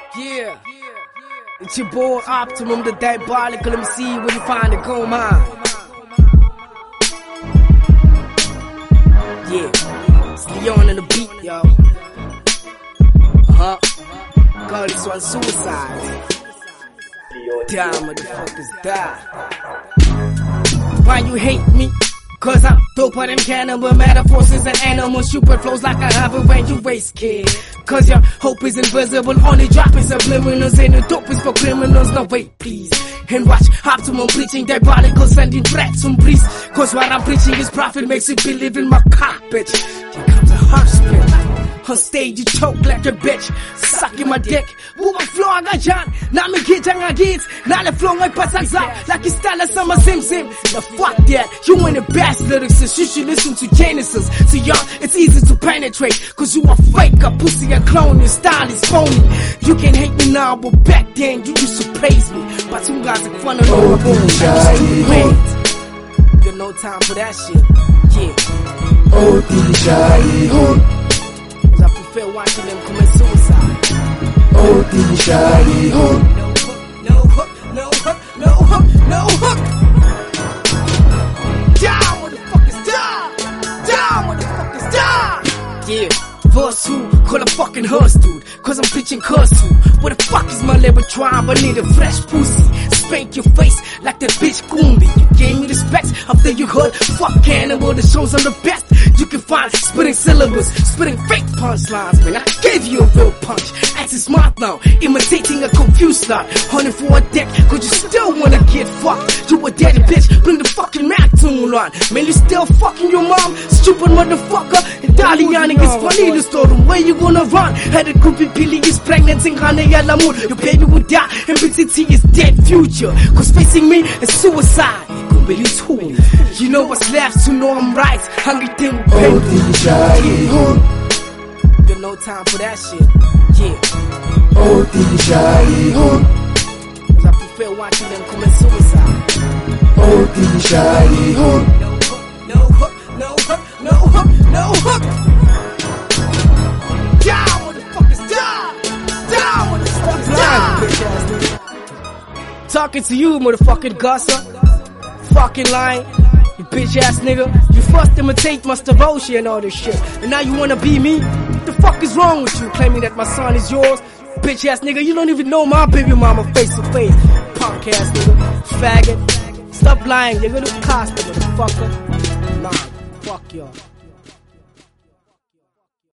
Yeah, it's your boy Optimum, the diabolical MC, where you find it, go mine. Yeah, it's Leon on the beat, yo. Call this one suicide. Die, motherfuckers, die. Why you hate me? Cause I'm doper than cannibal metaphors is an animal. Stupid flows like I have it when you waste, kid. Cause your hope is invisible, only dropping subliminals. And the dope is for criminals, no wait please. And watch Optimum preaching diabolical, sending threats from priests. Cause what I'm preaching is profit, makes you believe in my cock, bitch. Here comes a hospital. On stage you choke like a bitch, sucking my dick. Buka flow agak jan, nak mikir jangan hits. Nak le flow ngai pasang zap, like you style sama sim. Now fuck that, you ain't the best lyricist. You should listen to Genesis. So young, it's easy to penetrate. Cause you a fake, a pussy, a clone. Your style is phony. You can hate me now, but back then you used to praise me. But you guys are fun of me. Got no time for that shit. Yeah. Oh, DJ. I prefer watching them commit suicide. Oh, DJ. No hook, no hook, no hook, no hook. Down, motherfuckers, die. Down, motherfuckers, die. Yeah, verse who? Call a fucking hearse, dude. Cause I'm preaching curse who? Where the fuck is my labor tribe? I need a fresh pussy. Spank your face like that bitch Goombi. You gave me respect after you heard fuck Cannibal. The shows I'm the best. You can find spitting syllables, spitting fake punchlines. Man, I gave you a real punch. Acting smart now, imitating a confused start. Hunting for a deck, cause you still wanna get fucked. You a daddy bitch, bring the fucking Mac tune on. Man, you still fucking your mom, stupid motherfucker. And Daliani is funny to store them. Where you gonna run? Had a groupie Billy is pregnant in Ghana Yalamoon. Your baby will die, and BTT is dead future. Cause facing me is suicide. You know what's left to know I'm right. Hungry thing will pay. Oh, DJ. Got no time for that shit. Yeah. Oh, DJ. Cause I prefer watching them commit suicide. Oh, DJ. No hook, no hook, no hook, no hook. Down, motherfuckers, die. Down, motherfuckers, die. Talking to you, motherfucking gossip. Fucking lying, you bitch ass nigga. You first imitate Master Roshi and all this shit, and now you wanna be me? What the fuck is wrong with you? Claiming that my son is yours? Bitch ass nigga, you don't even know my baby mama face to face. Punk ass nigga, faggot. Stop lying, you're gonna cost me, motherfucker. Nah, fuck y'all.